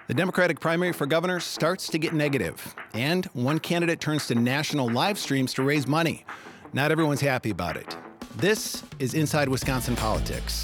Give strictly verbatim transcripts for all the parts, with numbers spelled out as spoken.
The Democratic primary for governor starts to get negative, and one candidate turns to national live streams to raise money. Not everyone's happy about it. This is Inside Wisconsin Politics.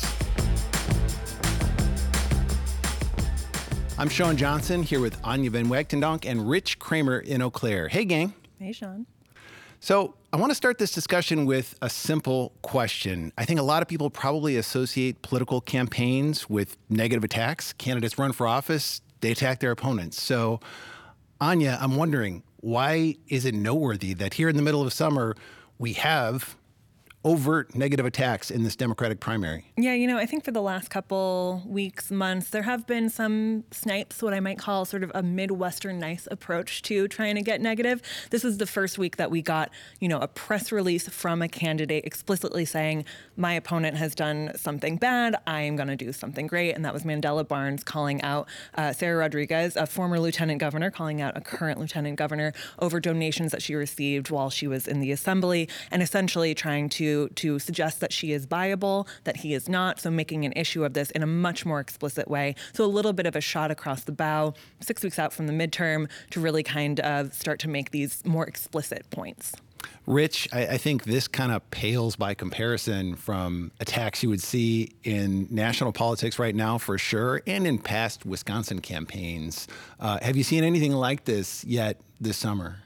I'm Sean Johnson here with Anya Van Wagtendonk and Rich Kramer in Eau Claire. Hey, gang. Hey, Sean. So I want to start this discussion with a simple question. I think a lot of people probably associate political campaigns with negative attacks. Candidates run for office, they attack their opponents. So, Anya, I'm wondering, why is it noteworthy that here in the middle of summer, we have overt negative attacks in this Democratic primary? Yeah, you know, I think for the last couple weeks, months, there have been some snipes, what I might call sort of a Midwestern nice approach to trying to get negative. This was the first week that we got, you know, a press release from a candidate explicitly saying, my opponent has done something bad, I am going to do something great. And that was Mandela Barnes calling out uh, Sarah Rodriguez, a former lieutenant governor, calling out a current lieutenant governor over donations that she received while she was in the assembly, and essentially trying to to suggest that she is viable, that he is not, so making an issue of this in a much more explicit way. So a little bit of a shot across the bow, six weeks out from the midterm, to really kind of start to make these more explicit points. Rich, I, I think this kind of pales by comparison from attacks you would see in national politics right now, for sure, and in past Wisconsin campaigns. Uh, have you seen anything like this yet this summer?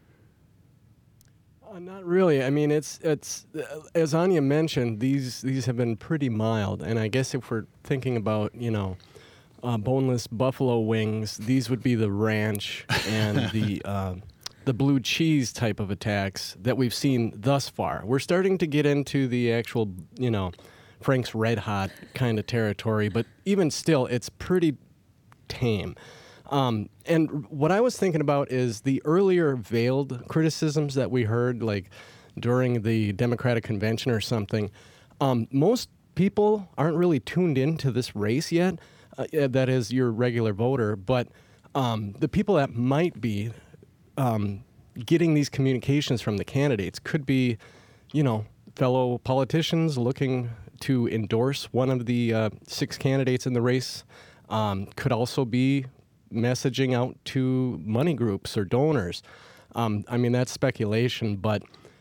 Uh, not really. I mean, it's it's uh, as Anya mentioned, these these have been pretty mild, and I guess if we're thinking about, you know, uh, boneless buffalo wings, these would be the ranch and the uh, the blue cheese type of attacks that we've seen thus far. We're starting to get into the actual, you know, Frank's Red Hot kind of territory, but even still, it's pretty tame. Um, and what I was thinking about is the earlier veiled criticisms that we heard, like during the Democratic convention or something. Um, most people aren't really tuned into this race yet. Uh, that is your regular voter. But um, the people that might be um, getting these communications from the candidates could be, you know, fellow politicians looking to endorse one of the uh, six candidates in the race. Um, could also be messaging out to money groups or donors. Um, I mean, that's speculation, but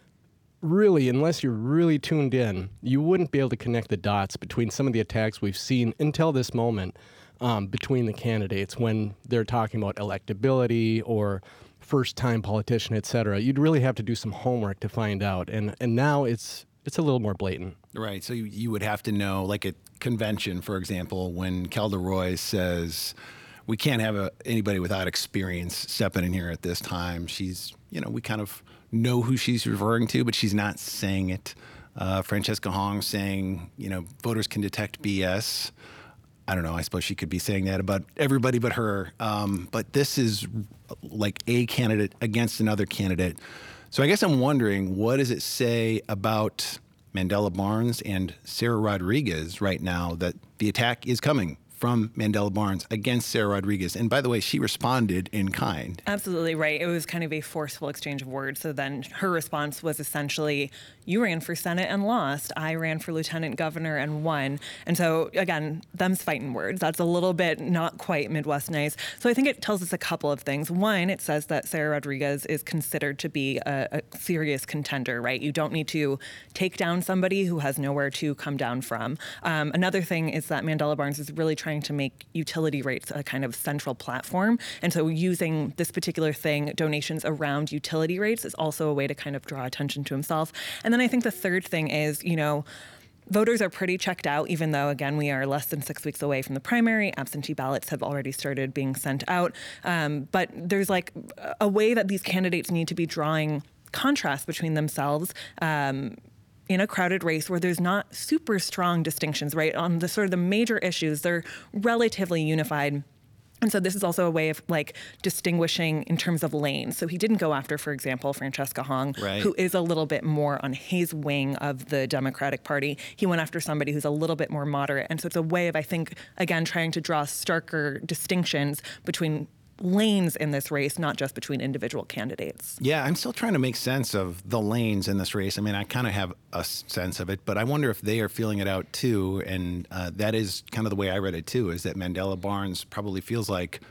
really, unless you're really tuned in, you wouldn't be able to connect the dots between some of the attacks we've seen until this moment um, between the candidates when they're talking about electability or first-time politician, et cetera. You'd really have to do some homework to find out, and and now it's it's a little more blatant. Right. So you, you would have to know, like at convention, for example, when Kelda Roy says, we can't have a, anybody without experience stepping in here at this time. She's, you know, we kind of know who she's referring to, but she's not saying it. Uh, Francesca Hong saying, you know, voters can detect B S. I don't know. I suppose she could be saying that about everybody but her. Um, but this is like a candidate against another candidate. So I guess I'm wondering, what does it say about Mandela Barnes and Sarah Rodriguez right now that the attack is coming from Mandela Barnes against Sarah Rodriguez? And by the way, she responded in kind. Absolutely right. It was kind of a forceful exchange of words. So then her response was essentially, you ran for Senate and lost. I ran for lieutenant governor and won. And so, again, them's fighting words. That's a little bit not quite Midwest nice. So I think it tells us a couple of things. One, it says that Sarah Rodriguez is considered to be a, a serious contender, right? You don't need to take down somebody who has nowhere to come down from. Um, another thing is that Mandela Barnes is really trying to make utility rates a kind of central platform. And so using this particular thing, donations around utility rates, is also a way to kind of draw attention to himself. And then I think the third thing is, you know, voters are pretty checked out, even though, again, we are less than six weeks away from the primary. Absentee ballots have already started being sent out. Um, but there's like a way that these candidates need to be drawing contrast between themselves um, in a crowded race where there's not super strong distinctions, right? On the sort of the major issues, they're relatively unified. And so this is also a way of like distinguishing in terms of lanes. So he didn't go after, for example, Francesca Hong, right, who is a little bit more on his wing of the Democratic Party. He went after somebody who's a little bit more moderate. And so it's a way of, I think, again, trying to draw starker distinctions between lanes in this race, not just between individual candidates. Yeah, I'm still trying to make sense of the lanes in this race. I mean, I kind of have a sense of it, but I wonder if they are feeling it out too. And uh, that is kind of the way I read it too, is that Mandela Barnes probably feels like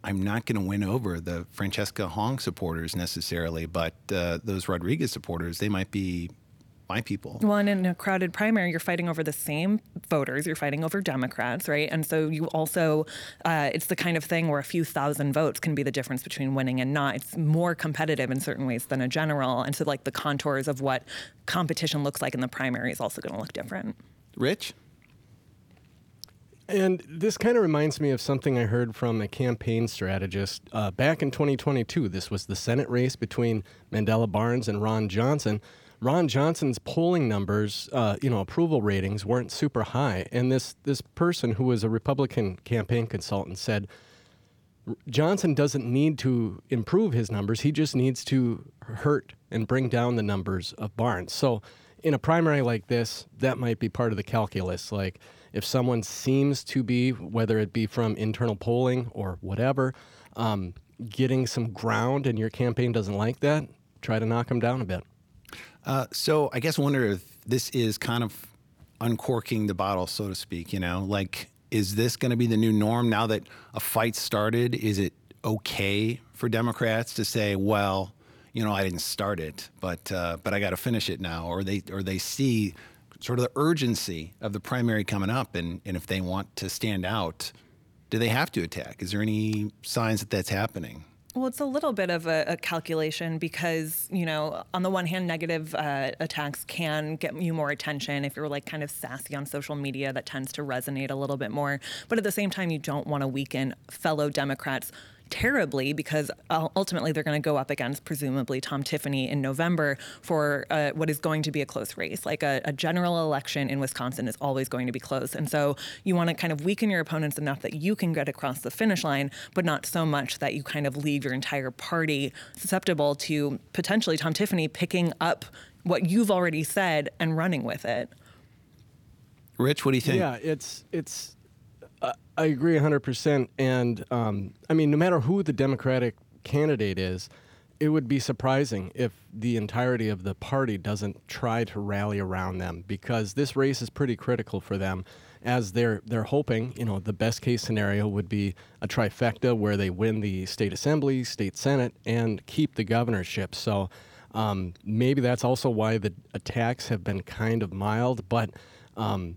I'm not going to win over the Francesca Hong supporters necessarily, but uh, those Rodriguez supporters, they might be my people. Well, and in a crowded primary, you're fighting over the same voters. You're fighting over Democrats, right? And so you also, uh, it's the kind of thing where a few thousand votes can be the difference between winning and not. It's more competitive in certain ways than a general. And so, like, the contours of what competition looks like in the primary is also going to look different. Rich? And this kind of reminds me of something I heard from a campaign strategist uh, back in twenty twenty-two. This was the Senate race between Mandela Barnes and Ron Johnson. Ron Johnson's polling numbers, uh, you know, approval ratings weren't super high. And this, this person who was a Republican campaign consultant said, Johnson doesn't need to improve his numbers. He just needs to hurt and bring down the numbers of Barnes. So in a primary like this, that might be part of the calculus. Like, if someone seems to be, whether it be from internal polling or whatever, um, getting some ground and your campaign doesn't like that, try to knock them down a bit. Uh, so I guess I wonder if this is kind of uncorking the bottle, so to speak, you know, like, is this going to be the new norm now that a fight started? Is it okay for Democrats to say, well, you know, I didn't start it, but uh, but I got to finish it now, or they or they see sort of the urgency of the primary coming up, and, and if they want to stand out, do they have to attack? Is there any signs that that's happening? Well, it's a little bit of a, a calculation because, you know, on the one hand, negative uh, attacks can get you more attention. If you're like kind of sassy on social media, that tends to resonate a little bit more. But at the same time, you don't want to weaken fellow Democrats terribly, because ultimately they're going to go up against presumably Tom Tiffany in November for uh, what is going to be a close race. Like a, a general election in Wisconsin is always going to be close. And so you want to kind of weaken your opponents enough that you can get across the finish line, but not so much that you kind of leave your entire party susceptible to potentially Tom Tiffany picking up what you've already said and running with it. Rich, what do you think? Yeah, it's it's. Uh, I agree one hundred percent. And um, I mean, no matter who the Democratic candidate is, it would be surprising if the entirety of the party doesn't try to rally around them, because this race is pretty critical for them, as they're they're hoping, you know, the best case scenario would be a trifecta where they win the state assembly, state senate, and keep the governorship. So um, maybe that's also why the attacks have been kind of mild, but um,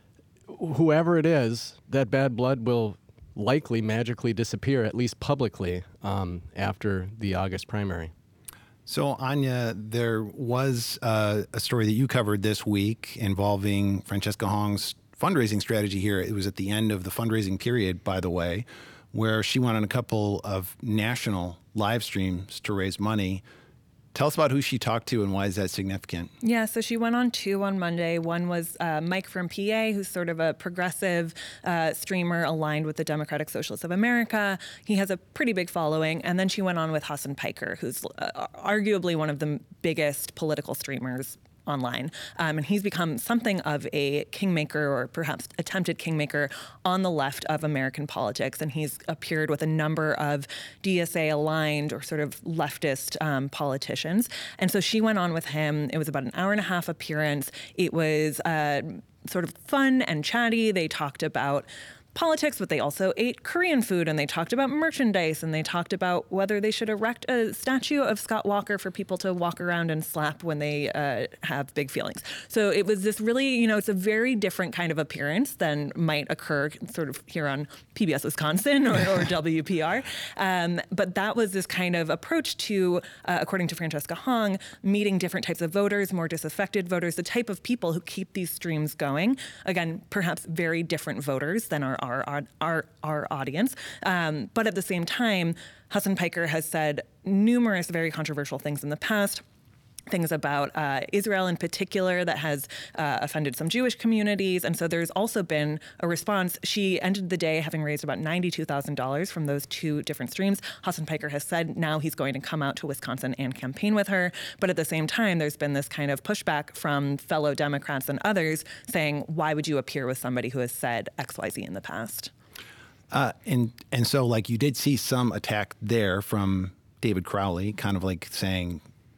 whoever it is, that bad blood will likely magically disappear, at least publicly, um, after the August primary. So, Anya, there was uh, a story that you covered this week involving Francesca Hong's fundraising strategy here. It was at the end of the fundraising period, by the way, where she went on a couple of national live streams to raise money. Tell us about who she talked to and why is that significant? Yeah, so she went on two on Monday. One was uh, Mike from P A, who's sort of a progressive uh, streamer aligned with the Democratic Socialists of America. He has a pretty big following. And then she went on with Hasan Piker, who's uh, arguably one of the biggest political streamers online. Um, and he's become something of a kingmaker, or perhaps attempted kingmaker, on the left of American politics. And he's appeared with a number of D S A-aligned or sort of leftist um, politicians. And so she went on with him. It was about an hour and a half appearance. It was uh, sort of fun and chatty. They talked about politics, but they also ate Korean food, and they talked about merchandise, and they talked about whether they should erect a statue of Scott Walker for people to walk around and slap when they uh, have big feelings. So it was this really, you know, it's a very different kind of appearance than might occur sort of here on P B S Wisconsin or, or W P R. Um, but that was this kind of approach to, uh, according to Francesca Hong, meeting different types of voters, more disaffected voters, the type of people who keep these streams going. Again, perhaps very different voters than our Our, our our our audience, um, but at the same time, Hasan Piker has said numerous very controversial things in the past. Things about uh, Israel in particular that has uh, offended some Jewish communities. And so there's also been a response. She ended the day having raised about ninety-two thousand dollars from those two different streams. Hasan Piker has said now he's going to come out to Wisconsin and campaign with her. But at the same time, there's been this kind of pushback from fellow Democrats and others saying, why would you appear with somebody who has said X Y Z in the past? Uh, and, and so, like, you did see some attack there from David Crowley, kind of like saying,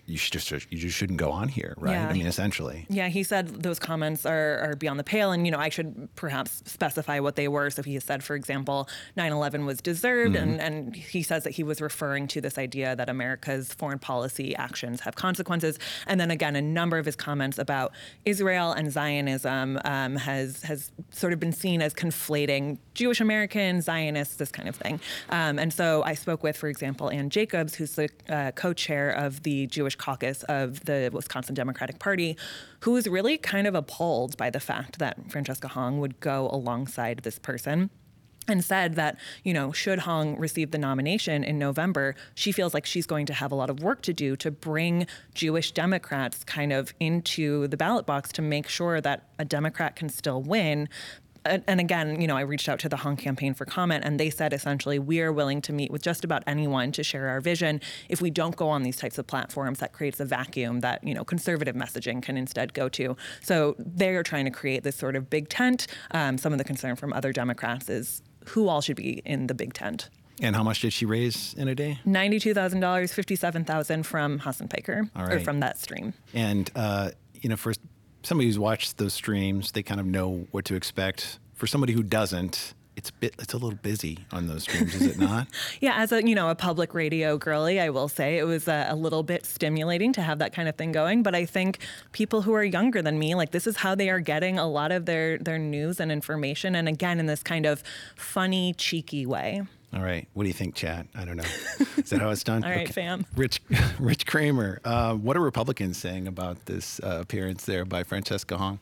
you should just you just shouldn't go on here, right? Yeah. I mean, essentially. Yeah, he said those comments are, are beyond the pale. And, you know, I should perhaps specify what they were. So he said, for example, nine eleven was deserved. Mm-hmm. and, and he says that he was referring to this idea that America's foreign policy actions have consequences. And then again, a number of his comments about Israel and Zionism um, has, has sort of been seen as conflating Jewish Americans, Zionists, this kind of thing. Um, and so I spoke with, for example, Ann Jacobs, who's the uh, co-chair of the Jewish caucus of the Wisconsin Democratic Party, who was really kind of appalled by the fact that Francesca Hong would go alongside this person, and said that, you know, should Hong receive the nomination in November, she feels like she's going to have a lot of work to do to bring Jewish Democrats kind of into the ballot box to make sure that a Democrat can still win. And again, you know, I reached out to the Hong campaign for comment, and they said essentially, we are willing to meet with just about anyone to share our vision. If we don't go on these types of platforms, that creates a vacuum that, you know, conservative messaging can instead go to. So they're trying to create this sort of big tent. Um, some of the concern from other Democrats is who all should be in the big tent. And how much did she raise in a day? ninety-two thousand dollars, fifty-seven thousand dollars from Hassan Piker, All right. or from that stream. And, uh, you know, for somebody who's watched those streams, they kind of know what to expect. For somebody who doesn't, it's a bit, it's a little busy on those streams, is it not? Yeah, as a, you know, a public radio girly, I will say it was a, a little bit stimulating to have that kind of thing going. But I think people who are younger than me, like, this is how they are getting a lot of their, their news and information. And again, in this kind of funny, cheeky way. All right. What do you think, Chad? I don't know. Is that how it's done? All right, fam. Rich, Rich Kramer, uh, what are Republicans saying about this uh, appearance there by Francesca Hong?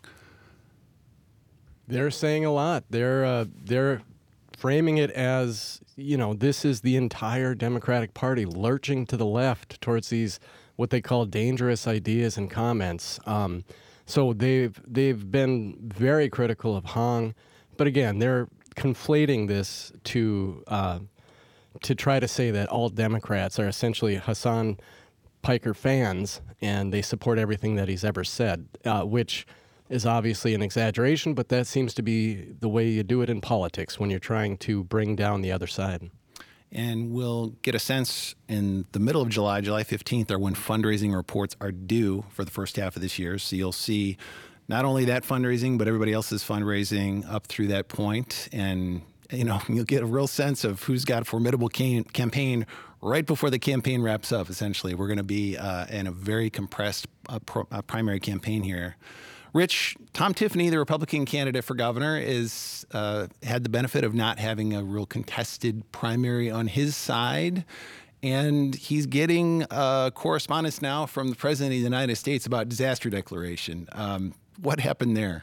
They're saying a lot. They're uh, they're framing it as, you know, this is the entire Democratic Party lurching to the left towards these what they call dangerous ideas and comments. Um, so they've they've been very critical of Hong, but again, they're conflating this to uh, to try to say that all Democrats are essentially Hassan Piker fans and they support everything that he's ever said, uh, which is obviously an exaggeration, but that seems to be the way you do it in politics when you're trying to bring down the other side. And we'll get a sense in the middle of July, July fifteenth, are when fundraising reports are due for the first half of this year. So you'll see not only that fundraising, but everybody else's fundraising up through that point. And, you know, you'll get a real sense of who's got a formidable cam- campaign right before the campaign wraps up, essentially. We're going to be uh, in a very compressed uh, pro- uh, primary campaign here. Rich, Tom Tiffany, the Republican candidate for governor, is uh, had the benefit of not having a real contested primary on his side. And he's getting uh, correspondence now from the President of the United States about disaster declaration. Um, what happened there?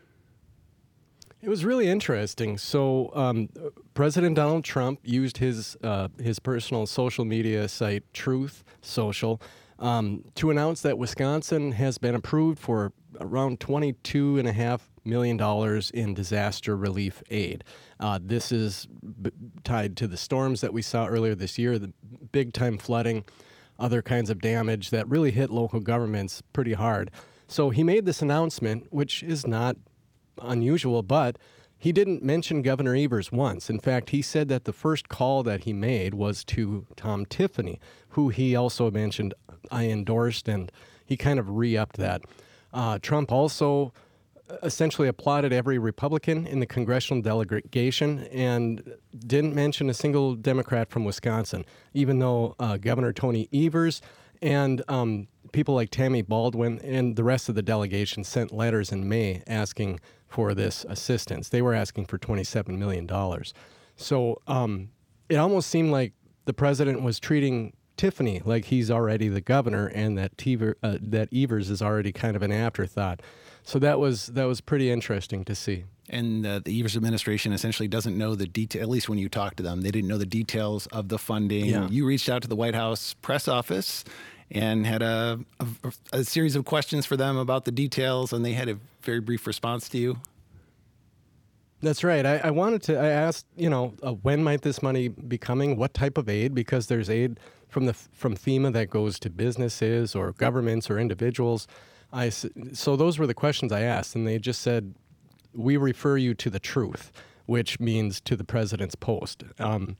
It was really interesting. So um, President Donald Trump used his uh, his personal social media site, Truth Social, um, to announce that Wisconsin has been approved for around twenty-two point five million dollars in disaster relief aid. Uh, this is b- tied to the storms that we saw earlier this year, the big-time flooding, other kinds of damage that really hit local governments pretty hard. So he made this announcement, which is not unusual, but he didn't mention Governor Evers once. In fact, he said that the first call that he made was to Tom Tiffany, who he also mentioned I endorsed, and he kind of re-upped that. Uh, Trump also essentially applauded every Republican in the congressional delegation and didn't mention a single Democrat from Wisconsin, even though uh, Governor Tony Evers and um, people like Tammy Baldwin and the rest of the delegation sent letters in May asking for this assistance. They were asking for twenty-seven million dollars. So um, it almost seemed like the president was treating Tiffany like he's already the governor, and that Tever, uh, that Evers is already kind of an afterthought. So that was that was pretty interesting to see. And uh, the Evers administration essentially doesn't know the detail, at least when you talk to them, they didn't know the details of the funding. Yeah. You reached out to the White House press office and had a, a, a series of questions for them about the details, and they had a very brief response to you. That's right. I, I wanted to, I asked, you know, uh, when might this money be coming? What type of aid? Because there's aid from the from FEMA that goes to businesses or governments or individuals. I, so those were the questions I asked, and they just said, we refer you to the truth, which means to the president's post. Um,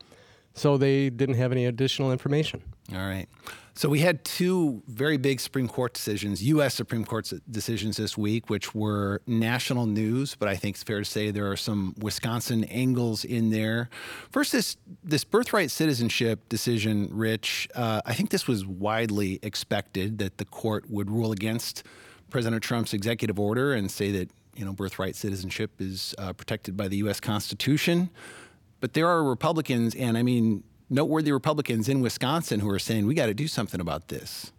So they didn't have any additional information. All right. So we had two very big Supreme Court decisions, U S Supreme Court decisions this week, which were national news, but I think it's fair to say there are some Wisconsin angles in there. First, this this birthright citizenship decision, Rich, uh, I think this was widely expected that the court would rule against President Trump's executive order and say that, you know, birthright citizenship is uh, protected by the U S Constitution. But there are Republicans, and I mean, noteworthy Republicans in Wisconsin who are saying, we got to do something about this.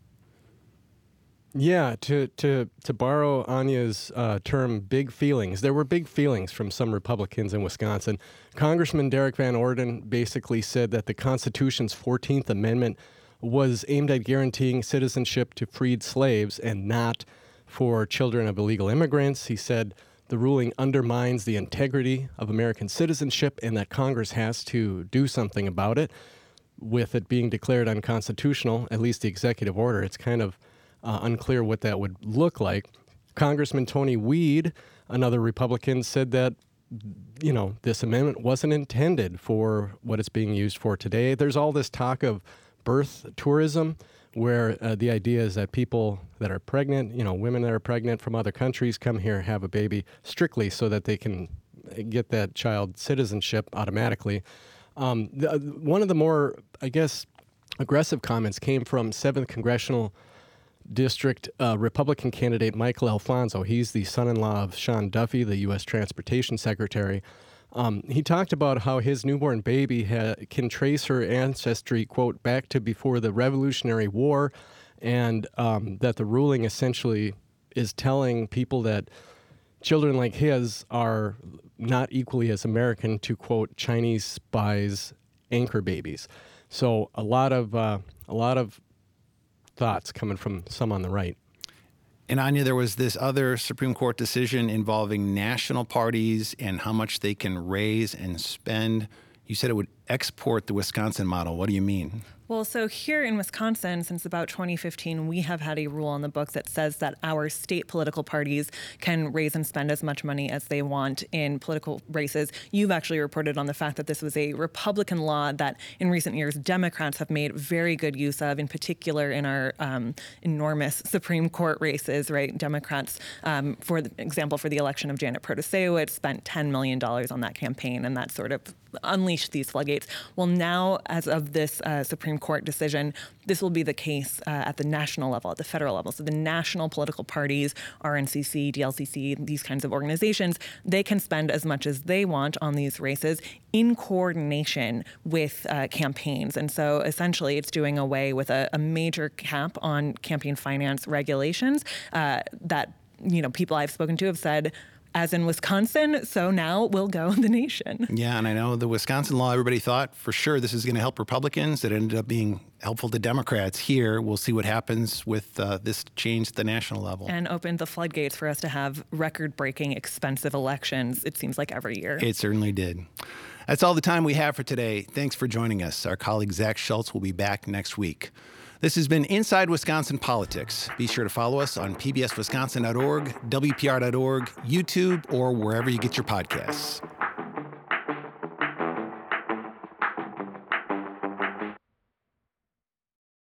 Yeah, to to to borrow Anya's uh, term, big feelings. There were big feelings from some Republicans in Wisconsin. Congressman Derek Van Orden basically said that the Constitution's fourteenth Amendment was aimed at guaranteeing citizenship to freed slaves and not for children of illegal immigrants. He said the ruling undermines the integrity of American citizenship and that Congress has to do something about it. With it being declared unconstitutional, at least the executive order, it's kind of uh, unclear what that would look like. Congressman Tony Weed, another Republican, said that, you know, this amendment wasn't intended for what it's being used for today. There's all this talk of birth tourism, where uh, the idea is that people that are pregnant, you know, women that are pregnant from other countries come here, have a baby strictly so that they can get that child citizenship automatically. Um, the, one of the more, I guess, aggressive comments came from seventh Congressional District uh, Republican candidate Michael Alfonso. He's the son-in-law of Sean Duffy, the U S Transportation Secretary. Um, he talked about how his newborn baby ha- can trace her ancestry, quote, back to before the Revolutionary War, and um, that the ruling essentially is telling people that children like his are not equally as American to, quote, Chinese spies' anchor babies. So a lot of uh, a lot of thoughts coming from some on the right. And Anya, there was this other Supreme Court decision involving national parties and how much they can raise and spend. You said it would export the Wisconsin model. What do you mean? Well, so here in Wisconsin, since about twenty fifteen, we have had a rule on the books that says that our state political parties can raise and spend as much money as they want in political races. You've actually reported on the fact that this was a Republican law that in recent years Democrats have made very good use of, in particular in our um, enormous Supreme Court races, right? Democrats, um, for example, for the election of Janet Protasiewicz, spent ten million dollars on that campaign, and that sort of unleashed these floodgates. Well, now, as of this uh, Supreme Court decision, this will be the case uh, at the national level, at the federal level. So the national political parties, R N C C, D L C C, these kinds of organizations, they can spend as much as they want on these races in coordination with uh, campaigns. And so essentially it's doing away with a, a major cap on campaign finance regulations uh, that, you know, people I've spoken to have said, as in Wisconsin, so now we'll go the nation. Yeah, and I know the Wisconsin law, everybody thought for sure this is going to help Republicans. It ended up being helpful to Democrats. Here, we'll see what happens with uh, this change at the national level. And opened the floodgates for us to have record-breaking, expensive elections, it seems like every year. It certainly did. That's all the time we have for today. Thanks for joining us. Our colleague Zach Schultz will be back next week. This has been Inside Wisconsin Politics. Be sure to follow us on P B S Wisconsin dot org, W P R dot org, YouTube, or wherever you get your podcasts.